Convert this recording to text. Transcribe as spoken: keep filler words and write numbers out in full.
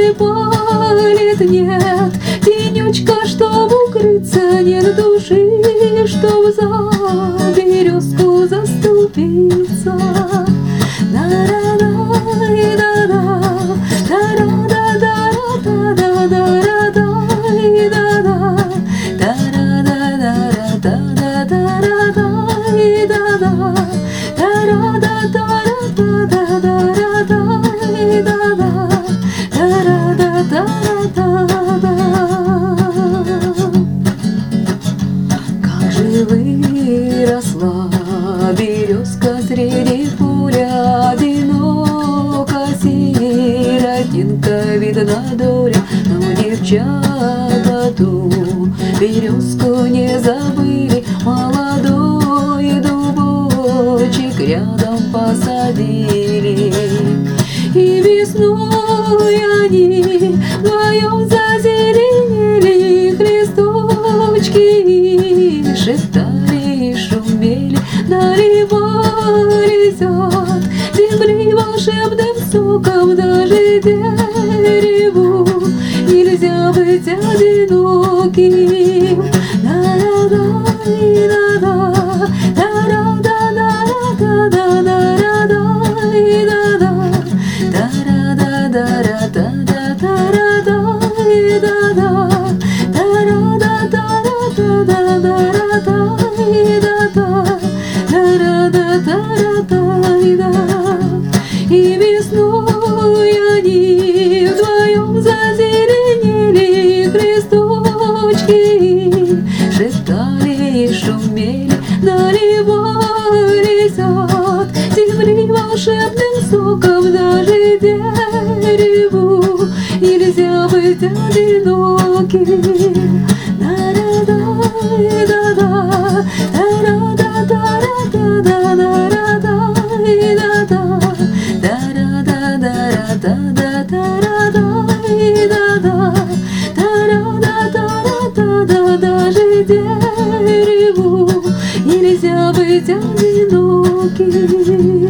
засыпает, нет тенечка, чтоб укрыться, нет души, чтоб за березку заступиться. Как же выросла березка среди поля, одиноко сиротинка, видна доля, но девчата ту березку не забыли, молодой дубочек рядом посадили. И весной они вдвоем зазеленели, листочки и шептали, и шумели, наливались от земли волшебным соком. Даже дереву нельзя быть одиноким. И весной они вдвоем зазеленели, листочки шептали и шумели, наливались от земли волшебным соком. Даже дереву нельзя быть одиноким. Даже дереву нельзя быть одиноким.